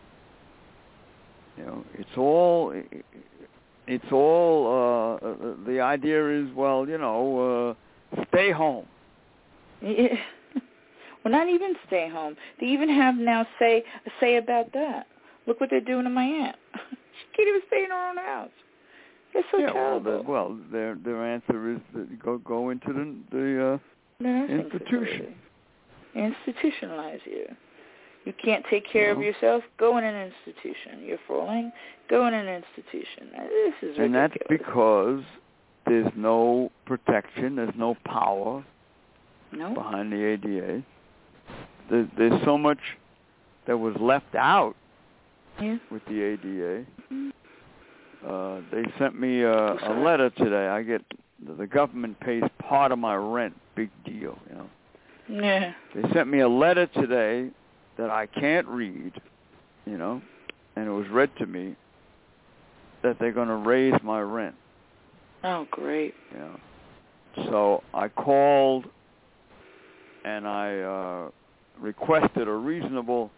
You know, it's all it's all uh the idea is, well, you know, uh stay home. Yeah. Well, not even stay home. They even have now say say about that. Look what they're doing to my aunt. She can't even stay in her own house. It's so yeah, well, terrible. the, well, their their answer is that you go go into the the uh, The nursing institution. facility. Institutionalize you. You can't take care No. of yourself? Go in an institution. You're falling? Go in an institution. This is ridiculous. And that's because there's no protection, there's no power no. behind the A D A. There's, there's so much that was left out Yeah. with the A D A. Uh, they sent me a, a letter today. I get the government pays part of my rent. Big deal, you know. Yeah. They sent me a letter today that I can't read, you know, and it was read to me that they're going to raise my rent. Oh, great. You know. So I called and I uh, requested a reasonable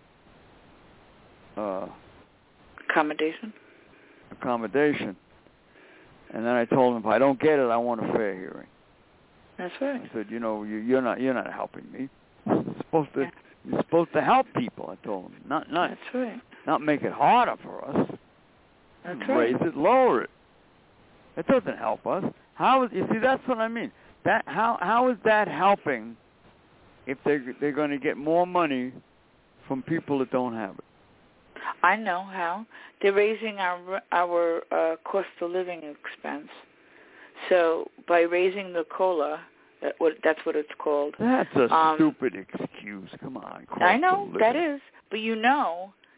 uh, Accommodation? accommodation. And then I told them, if I don't get it, I want a fair hearing. That's right. I said, you know, you, you're not you're not helping me. You're supposed to Yeah. you're supposed to help people. I told them, not not That's right. not make it harder for us. That's Raise right. it, lower it. It doesn't help us. How is you see? That's what I mean. That how how is that helping? If they they're going to get more money from people that don't have it. I know how. They're raising our our uh, cost of living expense. So by raising the COLA, that what that's what it's called. That's a Um, stupid excuse. Come on. cost I of know living. that is, but you know,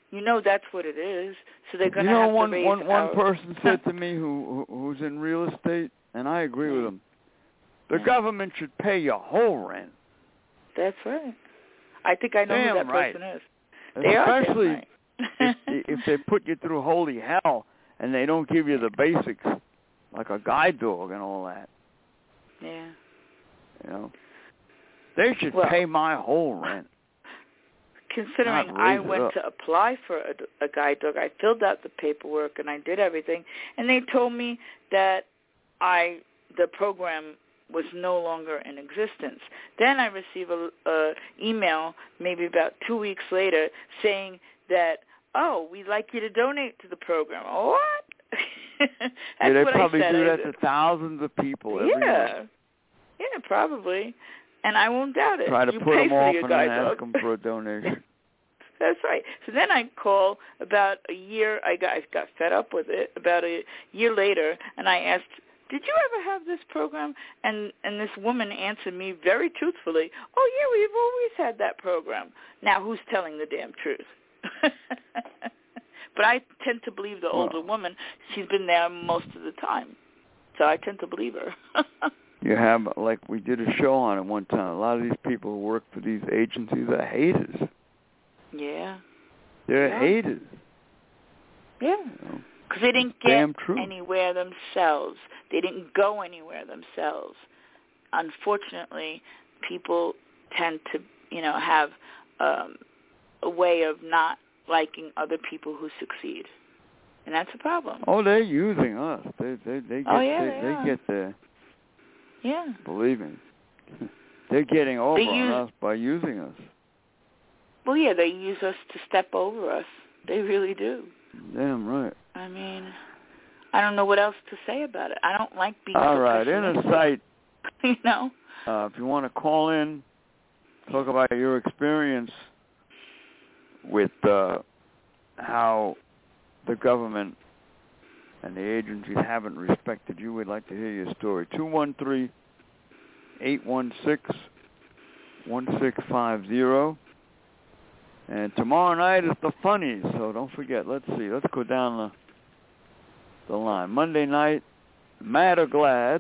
You know that's what it is. So they're going to you know, have one, to raise one, one our... person said to me who, who who's in real estate, and I agree with him, the yeah. government should pay your whole rent. That's right. I think I know damn who that right. person is. Especially they are damn right. if, if they put you through holy hell and they don't give you the basics, like a guide dog and all that. Yeah. You know, they should well, pay my whole rent. Considering Not I raise it went up. to apply for a, a guide dog, I filled out the paperwork and I did everything, and they told me that I the program was no longer in existence. Then I received a, a email maybe about two weeks later saying that, oh, we'd like you to donate to the program. What? That's yeah, they what probably I said. do I that to thousands of people every yeah. month. Yeah, probably. And I won't doubt it. Try to you put pay them for off your and guide then ask dog. them for a donation. That's right. So then I call about a year. I got I got fed up with it. About a year later, and I asked, "Did you ever have this program?" And and this woman answered me very truthfully, "Oh yeah, we've always had that program." Now who's telling the damn truth? But I tend to believe the older well, woman. She's been there most of the time, so I tend to believe her. You have, like we did a show on it one time, a lot of these people who work for these agencies are haters. Yeah. They're yeah. haters. Yeah. You know? Because they didn't It's get damn true. anywhere themselves. They didn't go anywhere themselves. Unfortunately, people tend to, you know, have um, a way of not liking other people who succeed, and that's a problem. Oh, they're using us. They they they get oh, yeah, they, they, they are. get there. Yeah. Believe me, they're getting over They use, on us by using us. Well, yeah, they use us to step over us. They really do. Damn right. I mean, I don't know what else to say about it. I don't like being All so right, Inner pessimistic. Sight. You know? Uh, if you want to call in, talk about your experience with uh, how the government and the agencies haven't respected you. We'd like to hear your story. two one three, eight one six, one six five zero. And tomorrow night is the funnies, so don't forget. Let's see. Let's go down the the line. Monday night, Mad or Glad.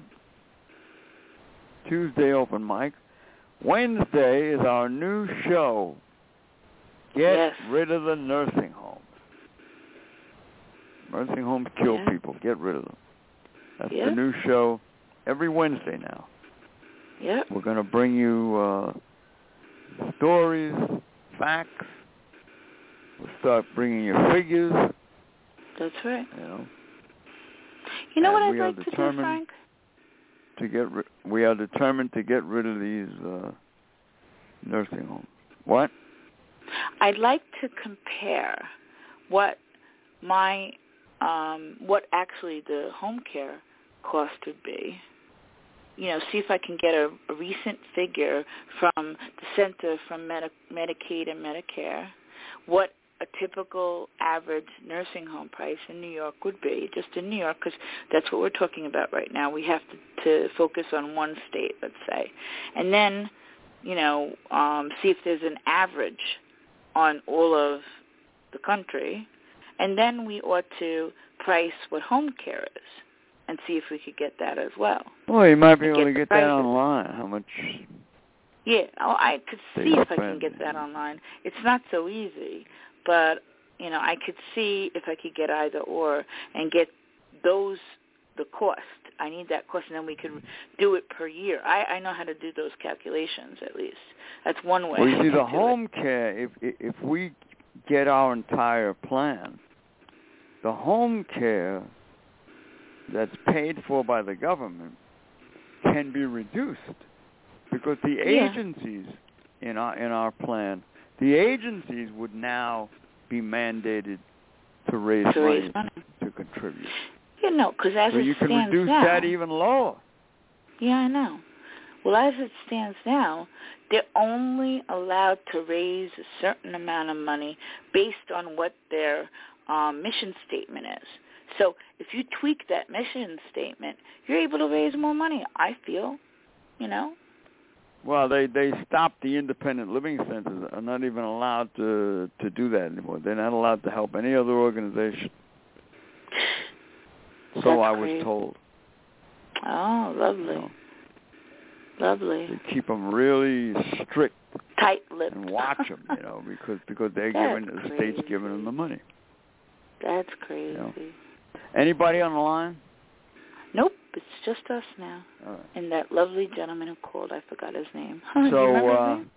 Tuesday, open mic. Wednesday is our new show. Get yes. rid of the nursing homes. Nursing homes kill yeah. people. Get rid of them. That's yeah. the new show every Wednesday now. Yep. We're going to bring you uh, stories, facts. We'll start bringing you figures. That's right. You know. You know And what I'd we are like to do, determined Frank? To get ri- we are determined to get rid of these uh, nursing homes. What? I'd like to compare what my um, what actually the home care cost would be. You know, see if I can get a, a recent figure from the Center for Medi- Medicaid and Medicare, what a typical average nursing home price in New York would be, just in New York, because that's what we're talking about right now. We have to, to focus on one state, let's say. And then, you know, um, see if there's an average on all of the country. And then we ought to price what home care is and see if we could get that as well. Well, you might be And able get to the get that prices. online. How much? Yeah, oh, I could They see if I spend, can get that yeah. online. It's not so easy, but, you know, I could see if I could get either or and get those, the cost. I need that cost, and then we could do it per year. I, I know how to do those calculations, at least. That's one way. Well, you I see, can the do home it. care, if if we get our entire plan, the home care that's paid for by the government can be reduced because the Yeah. agencies in our in our plan, the agencies would now be mandated to raise, To money, raise money. to contribute. You know, because as So it you can stands reduce now, that even lower. Yeah, I know. Well, as it stands now, they're only allowed to raise a certain amount of money based on what their um, mission statement is. So if you tweak that mission statement, you're able to raise more money, I feel, you know. Well, they they stopped the independent living centers. Are not even allowed to to do that anymore. They're not allowed to help any other organization. So That's I was crazy. told. Oh, lovely. You know, Lovely. they keep them really strict, Tight-lipped. and watch them, you know, because because they're That's giving the state's crazy. giving them the money. That's crazy. You know. Anybody on the line? Nope, it's just us now. All right. And that lovely gentleman who called, I forgot his name. Do you So, remember his uh, name?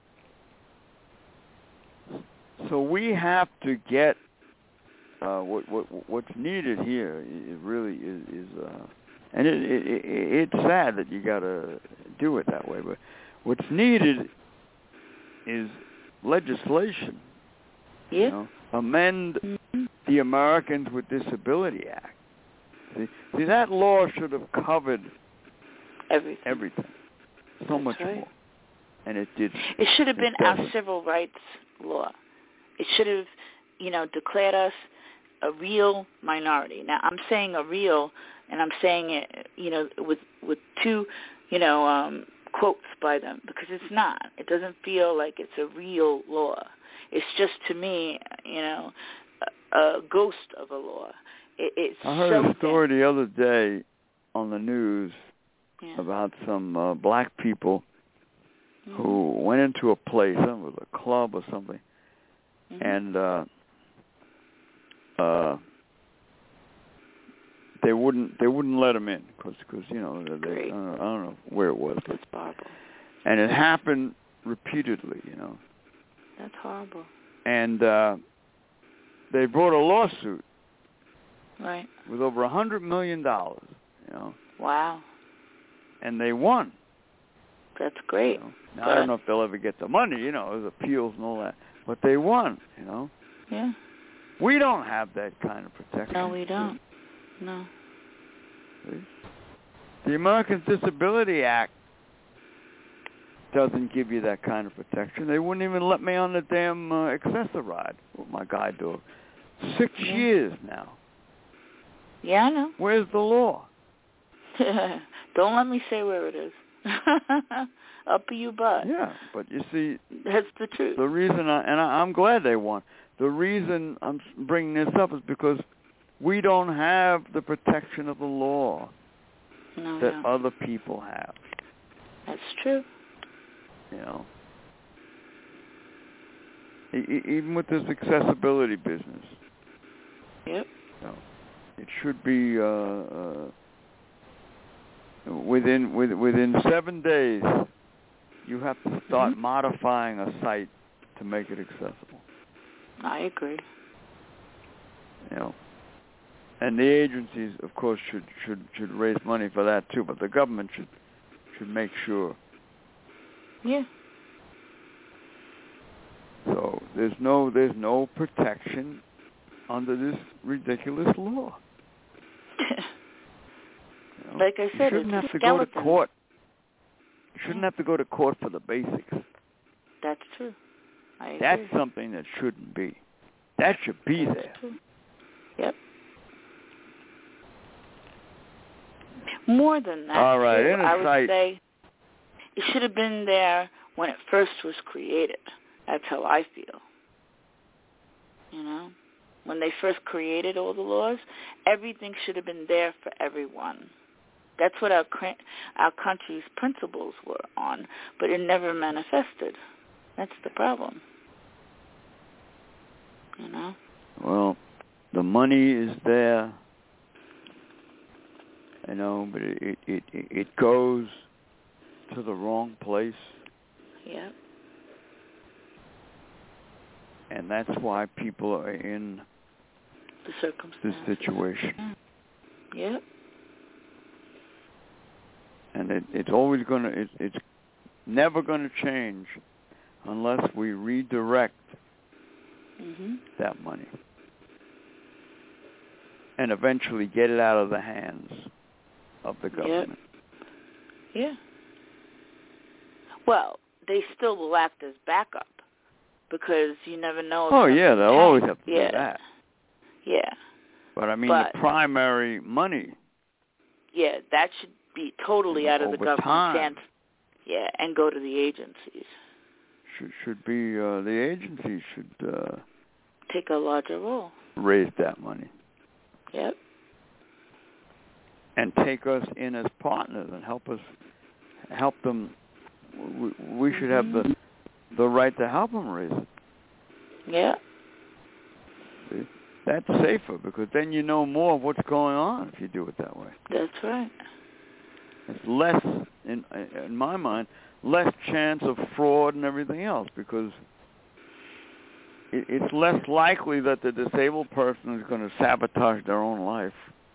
so we have to get uh, what what what's needed here. It really is, is uh, and it, it, it it's sad that you got to do it that way. But what's needed is legislation. Yeah. You know, amend Mm-hmm. the Americans with Disability Act. See, see that law should have covered Everything. everything, so That's much right. more, and it didn't. It should have It been our doesn't. civil rights law. It should have, you know, declared us a real minority. Now, I'm saying a real, and I'm saying it, you know, with with two, you know, um, quotes by them, because it's not. It doesn't feel like it's a real law. It's just, to me, you know, a, a ghost of a law. It, it's I heard so a story the other day on the news yeah. about some uh, black people Mm-hmm. who went into a place, I don't know, it was a club or something, Mm-hmm. and uh, uh, they wouldn't they wouldn't let them in because you know they, they, I, don't know, I don't know where it was, That's horrible. and it happened repeatedly, you know, That's horrible. and uh, they brought a lawsuit Right. with over a hundred million dollars, you know, Wow. and they won. That's great. You know? Now, I don't know if they'll ever get the money, you know, there's appeals and all that, but they won, you know. Yeah. We don't have that kind of protection. No, we don't. No. See? The Americans Disability Act doesn't give you that kind of protection. They wouldn't even let me on the damn uh, accessoride with my guide dog. Six Yeah. years now. Yeah, I know. Where's the law? Don't let me say where it is. Up your butt. Yeah, but you see, That's the truth. the reason, I, and I, I'm glad they won, the reason I'm bringing this up is because we don't have the protection of the law No, that no. other people have, That's true. you know. E- e- even with this accessibility business, Yep. you know, it should be uh, uh, within with, within seven days. You have to start Mm-hmm. modifying a site to make it accessible. I agree. You know, and the agencies, of course, should should should raise money for that too. But the government should should make sure. Yeah. So there's no there's no protection under this ridiculous law. You know, Like I said, you shouldn't it's have a to go to skeleton. court. You shouldn't have to go to court for the basics. That's true. I agree. That's something that shouldn't be. That should be That's there. true. Yep. More than that, All right, too, in a I would site- say it should have been there when it first was created. That's how I feel. You know? When they first created all the laws, everything should have been there for everyone. That's what our our country's principles were on, but it never manifested. That's the problem. You know? Well, the money is there, you know, but it it it, it goes to the wrong place, Yeah. and that's why people are in The this circumstances. situation. Yep. And it, it's always going to, it, it's never going to change unless we redirect Mhm. that money and eventually get it out of the hands of the government. Yeah. Well, they still will act as backup because you never know. If Oh, yeah, something they'll always tanks. have to yeah. do that. Yeah. But, I mean, But- the primary money, Yeah, that should be totally You know, out of the over government's time. hands. Yeah, and go to the agencies. Should should be uh, the agencies should uh, take a larger role. Raise that money. Yep. And take us in as partners and help us help them. We, we should have the the right to help them raise it. Yeah. See? That's safer because then you know more of what's going on if you do it that way. That's right. It's less, in in my mind, less chance of fraud and everything else because it, it's less likely that the disabled person is going to sabotage their own life.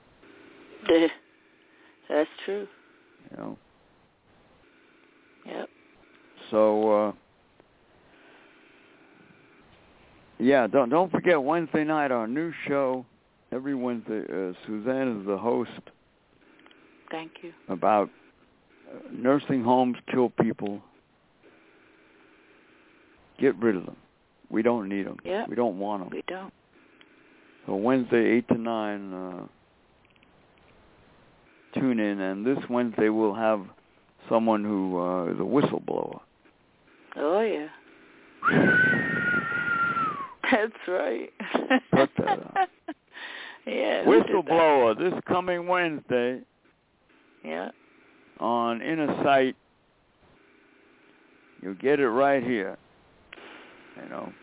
That's true. You know. Yep. So, uh, yeah, don't don't forget Wednesday night, our new show. Every Wednesday, uh, Suzanne is the host. Thank you. About uh, nursing homes kill people. Get rid of them. We don't need them. Yep. We don't want them. We don't. So Wednesday, eight to nine, uh, tune in. And this Wednesday we'll have someone who uh, is a whistleblower. Oh, yeah. That's right. Cut that out. Yeah. Whistleblower this coming Wednesday. Yeah. On Inner Sight. You'll get it right here. You know.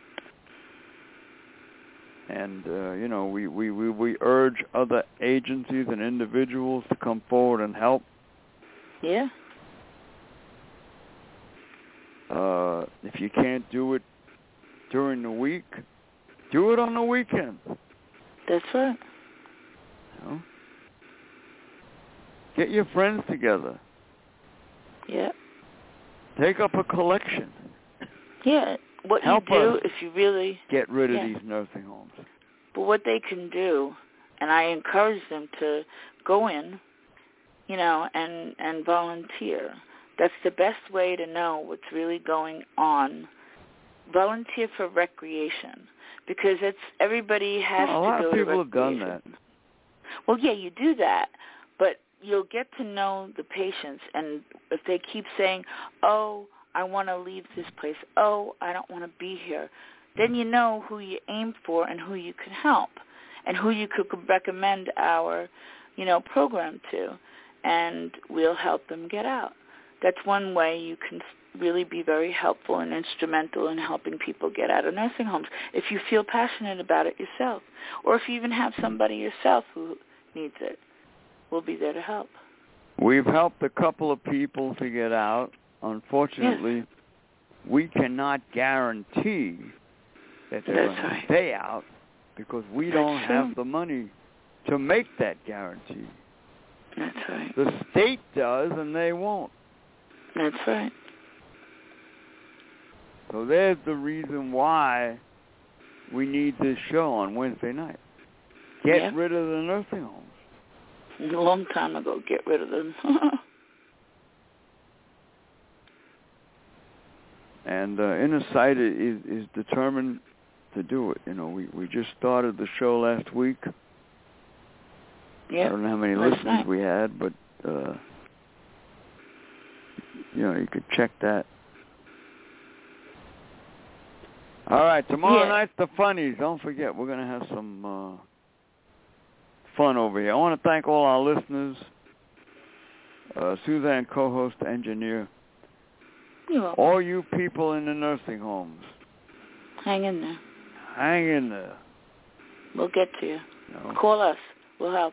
And, uh, you know, we, we, we, we urge other agencies and individuals to come forward and help. Yeah. Uh, if you can't do it during the week, do it on the weekend. That's right. You know? Get your friends together. Yeah. Take up a collection. Yeah. What Help you do us if you really get rid of yeah. these nursing homes. But what they can do, and I encourage them to go in, you know, and and volunteer. That's the best way to know what's really going on. Volunteer for recreation, because it's everybody has well, to a lot go of people to have done recreation. that. Well, yeah, you do that, but you'll get to know the patients, and if they keep saying, "Oh, I want to leave this place. Oh, I don't want to be here," then you know who you aim for and who you could help, and who you could recommend our, you know, program to, and we'll help them get out. That's one way you can really be very helpful and instrumental in helping people get out of nursing homes. If you feel passionate about it yourself, or if you even have somebody yourself who needs it, we'll be there to help. We've helped a couple of people to get out. Unfortunately, yes. we cannot guarantee that they're That's going to right. stay out because we That's don't true. have the money to make that guarantee. That's right. The state does, and they won't. That's right. So there's the reason why we need this show on Wednesday night. Get yep. rid of the nursing homes. A long time ago, get rid of them. And uh, Inner Sight is, is determined to do it. You know, we, we just started the show last week. Yep. I don't know how many last listeners night. we had, but, uh, you know, you could check that. All right, tomorrow yeah. night's the funnies. Don't forget, we're going to have some uh, fun over here. I want to thank all our listeners, uh, Suzanne, co-host, engineer, You're welcome. all you people in the nursing homes. Hang in there. Hang in there. We'll get to you. You know, Call us. We'll help.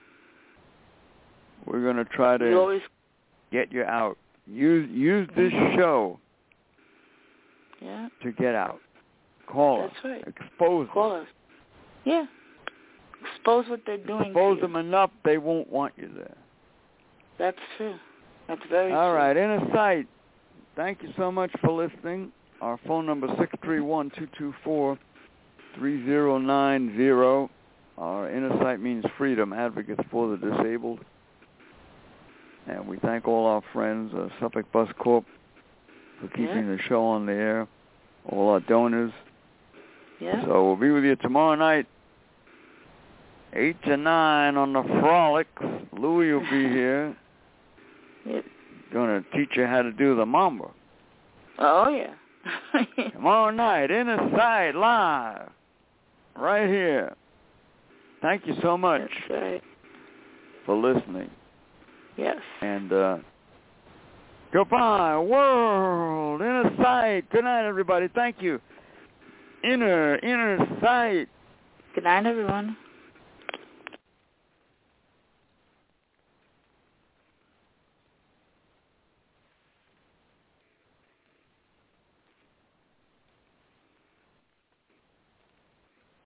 we're going to try to we always... get you out. Use use this show yeah. to get out. Call That's us. right. Expose Call them. us. Yeah. Expose what they're doing Expose to them you. enough, they won't want you there. That's true. That's very All true. right, Inner Sight. Thank you so much for listening. Our phone number is six three one, two two four, three zero nine zero. Our Inner Sight means freedom, advocates for the disabled. And we thank all our friends, uh, Suffolk Bus Corp, for keeping yeah. the show on the air, all our donors. Yeah. So we'll be with you tomorrow night, eight to nine on the Frolics. Louie will be here. Yep. going to teach you how to do the mambo. Oh, yeah. Tomorrow night, Inner Sight Live, right here. Thank you so much That's right. for listening. Yes. And uh, goodbye, world. Inner Sight. Good night, everybody. Thank you. Inner, Inner Sight. Good night, everyone.